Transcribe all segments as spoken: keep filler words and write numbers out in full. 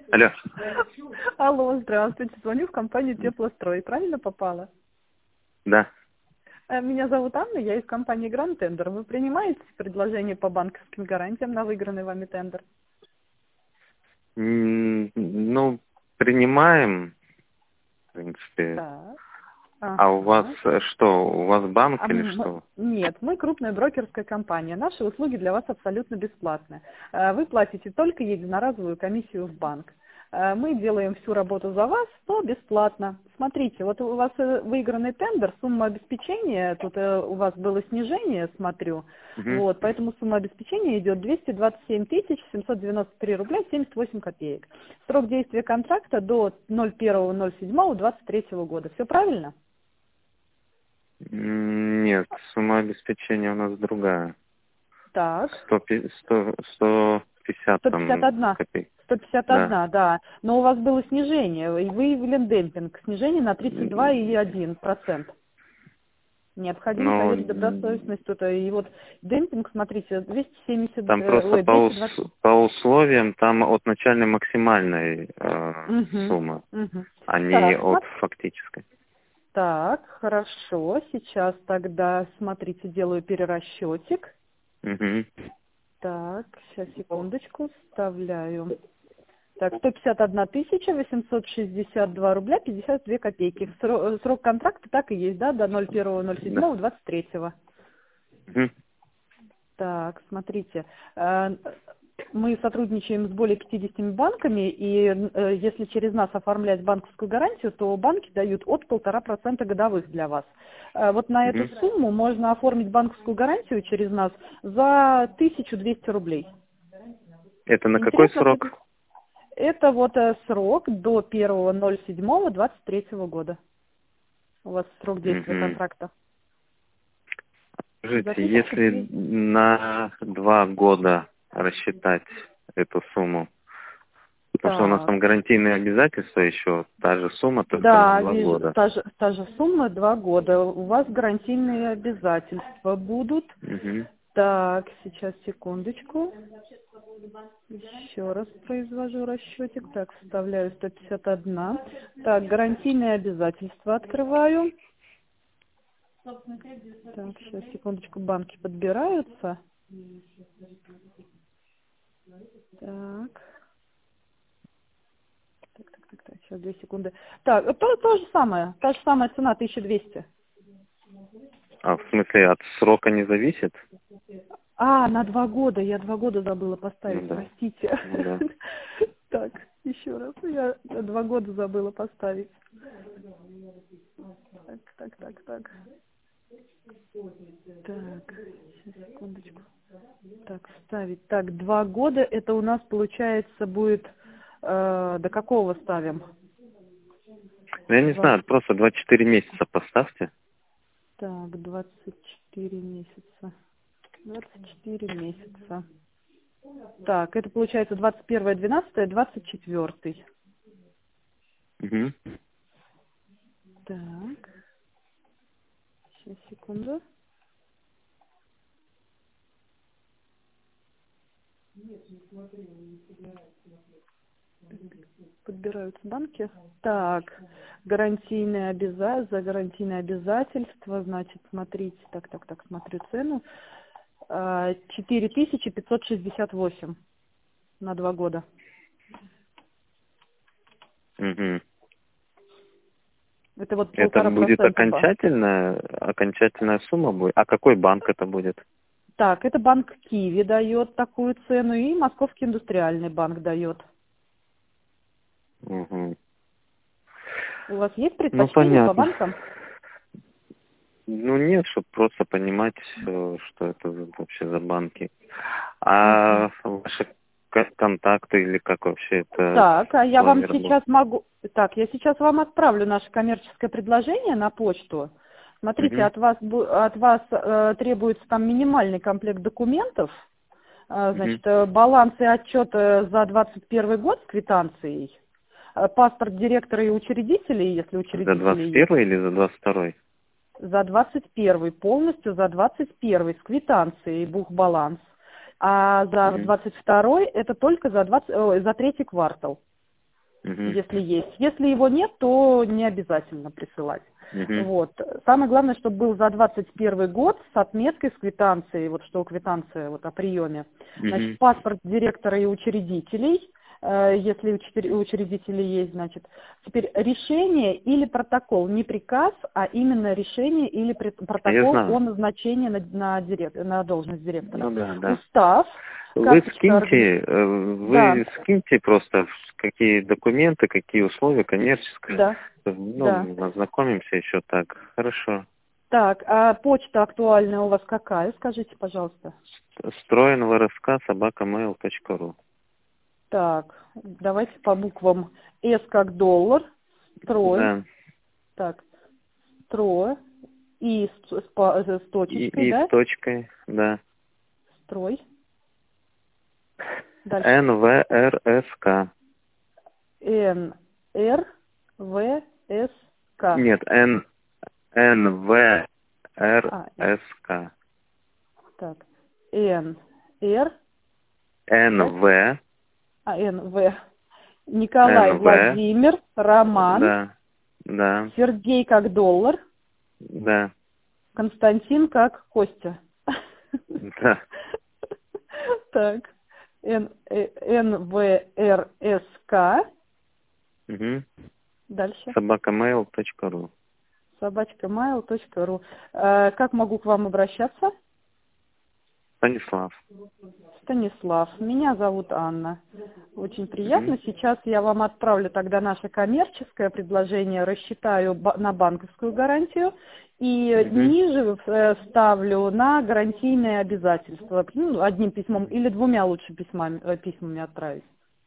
Алло. Алло, здравствуйте. Звоню в компанию Теплострой. Правильно попала? Да. Э, Меня зовут Анна, я из компании Grand Tender. Вы принимаете предложение по банковским гарантиям на выигранный вами тендер? М, Ну, принимаем, в принципе. Так. А у вас Ага. э, что? У вас банк А или м- что? Нет, мы крупная брокерская компания. Наши услуги для вас абсолютно бесплатны. Э, Вы платите только единоразовую комиссию в банк. Э, Мы делаем всю работу за вас, но бесплатно. Смотрите, вот у вас э, выигранный тендер, сумма обеспечения, тут э, у вас было снижение, смотрю, Мгм. вот, поэтому сумма обеспечения идет двести двадцать семь тысяч семьсот девяносто три рубля семьдесят восемь копеек. Срок действия контракта до ноль первого ноль седьмого двадцать третьего года. Все правильно? М, Нет, сумма обеспечения у нас другая. Так. Сто пи- сто сто пятьдесят сто пятьдесят там один. копеек. сто пятьдесят Да. один, да. Но у вас было снижение, и выявлен демпинг. Снижение на тридцать два и М, один процент. Необходимо Но проверить м, добросовестность тут. И вот демпинг, смотрите, двести семьдесят, там э, просто ой, по, двести двадцать. ус- по условиям там от начальной максимальной э, Угу, суммы, угу. а не Так, от смо- фактической. так, хорошо. Сейчас тогда, смотрите, делаю перерасчетик. Мгм. Так, сейчас, секундочку, вставляю. Так, сто пятьдесят одна тысяча восемьсот шестьдесят два рубля пятьдесят две копейки. Сро- Срок контракта так и есть, да, до ноль первого ноль Да. седьмого двадцать третьего. Мгм. Так, смотрите, э, мы сотрудничаем с более пятидесятью банками, и э, если через нас оформлять банковскую гарантию, то банки дают от полтора процента годовых для вас. Э, Вот на эту Мгм. сумму можно оформить банковскую гарантию через нас за тысячу двести рублей. Это на какой Интересно, срок? пред- это вот э, срок до первого ноль седьмого двадцать третьего года. У вас срок действия Мгм. контракта. За Скажите, тысячу если двести. на два года рассчитать эту сумму, потому что у нас Так. там гарантийные обязательства еще, та же сумма, только на Да, два вижу, года. та же, та же сумма, два года. У вас гарантийные обязательства будут. Мгм. Так, сейчас, секундочку. Еще раз произвожу расчетик. Так, вставляю сто пятьдесят один. Так, гарантийные обязательства открываю. Так, сейчас, секундочку, банки подбираются. Так. Так, так, так, так, сейчас, две секунды. Так, то, то же самое, та же самая цена, тысяча двести. А в смысле, от срока не зависит? А, на два года, я два года забыла Ну поставить, да. простите. Ну да. Так, еще раз, я два года забыла поставить. Так, так, так, так. Так, сейчас, секундочку. Так, вставить. Так, два года, это у нас, получается, будет, э, до какого ставим? Ну, я не Два. знаю, просто двадцать четыре месяца поставьте. Так, двадцать четыре месяца. двадцать четыре месяца. Так, это получается двадцать первое двенадцатое двадцать четвёртый. Мгм. Так, сейчас, секунду. Подбираются банки. Так, гарантийные обяза... за гарантийные обязательства, значит, смотрите, так, так, так, смотрю цену. А, четыре тысячи пятьсот шестьдесят восемь на два года. Мгм. Это вот Это полтора будет процента. ба- окончательная, окончательная сумма будет? А какой банк это будет? Так, это банк Киви дает такую цену, и Московский индустриальный банк дает. Мгм. У вас есть Ну, предпочтение по понятно. банкам? Ну, нет, чтобы просто понимать, э, что это за- вообще за банки. Мгм. А ваши к- контакты или как вообще это Так, а с я вами вам работает? сейчас могу... Так, я сейчас вам отправлю наше коммерческое предложение на почту. Смотрите, Угу. от вас, бу- от вас э, требуется там минимальный комплект документов. Э, Угу. значит, э, баланс и отчет э, за двадцать первый год с квитанцией. Э, паспорт директора и учредителей, если За учредители двадцать есть. первый или за двадцать второй? За двадцать первый, полностью за двадцать первый с квитанцией бухбаланс. А за Угу. двадцать второй это только за, двадцать, ой, за третий квартал. Угу. если есть. Если его нет, то не обязательно присылать. Угу. Вот. Самое главное, чтобы был за двадцать первый год с отметкой, с квитанцией, вот что квитанция вот о приеме. Угу. Значит, паспорт директора и учредителей, э, если учтер- учредители есть, значит. Теперь решение или протокол, не приказ, а именно решение или при- протокол о назначении на, на, директ, на должность директора. Ну, да, да. Устав. Вы скиньте, вы да. скиньте просто, какие документы, какие условия, коммерческие. Да. Ну, да. ознакомимся еще так. Хорошо. Так, а почта актуальная у вас какая? Скажите, пожалуйста. Строин ВРСК собака mail точка ру. Так, давайте по буквам. С как доллар, строй. Да. Так, строй. И с, с, с точечкой, и, да? И с точкой, да. Строй. Дальше. эн вэ эр эс ка. Н Р В С К. Нет, Н эн вэ эр эс ка. Так, Н Р. эн вэ. А, Н В. Николай, эн вэ. Владимир, Роман. Да, да. Сергей как доллар. Да. Константин как Костя. Да. Так. Н В Р С К. Угу. Дальше. собака mail точка ру. собачка mail точка ру. Э, как могу к вам обращаться? Станислав. Станислав. Меня зовут Анна. Очень приятно. Угу. Сейчас я вам отправлю тогда наше коммерческое предложение, рассчитаю ба- на банковскую гарантию и Угу. ниже э, ставлю на гарантийные обязательства. Ну, одним письмом или двумя лучше письмами, э, письмами отправить.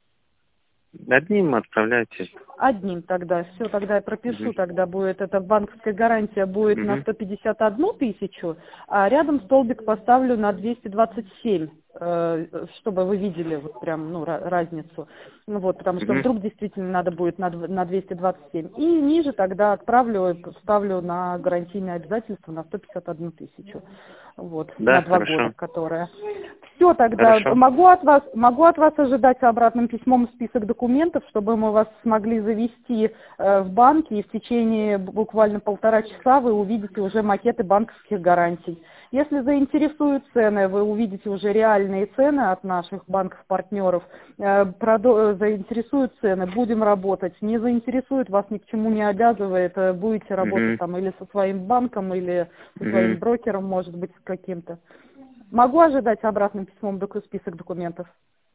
Одним отправляйте. Одним тогда. Все, тогда я пропишу, Угу. тогда будет, эта банковская гарантия будет Угу. на сто пятьдесят одну тысячу, а рядом столбик поставлю на двести двадцать семь, э, чтобы вы видели вот прям, ну, ra- разницу. Ну, вот, потому что Угу. вдруг действительно надо будет на, дв- на двести двадцать семь. И ниже тогда отправлю, ставлю на гарантийные обязательства на сто пятьдесят одну тысячу. Вот, Да, на два хорошо. года, которая. Все, тогда Хорошо. могу от вас, могу от вас ожидать обратным письмом список документов, чтобы мы вас смогли завести э, в банке, и в течение буквально полтора часа вы увидите уже макеты банковских гарантий. Если заинтересуют цены, вы увидите уже реальные цены от наших банков-партнеров. Э, продо- заинтересуют цены, будем работать. Не заинтересует, вас ни к чему не обязывает, э, будете работать Угу. там или со своим банком, или со Угу. своим брокером, может быть, с каким-то. Могу ожидать обратным письмом доку- список документов?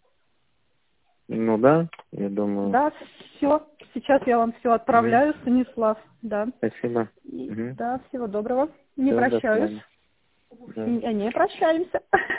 Ну да, я думаю. Да, все. Сейчас я вам все отправляю, угу. Станислав. Да. Спасибо. И, Угу. да, всего доброго. Не Все, прощаюсь. да. Не, не прощаемся.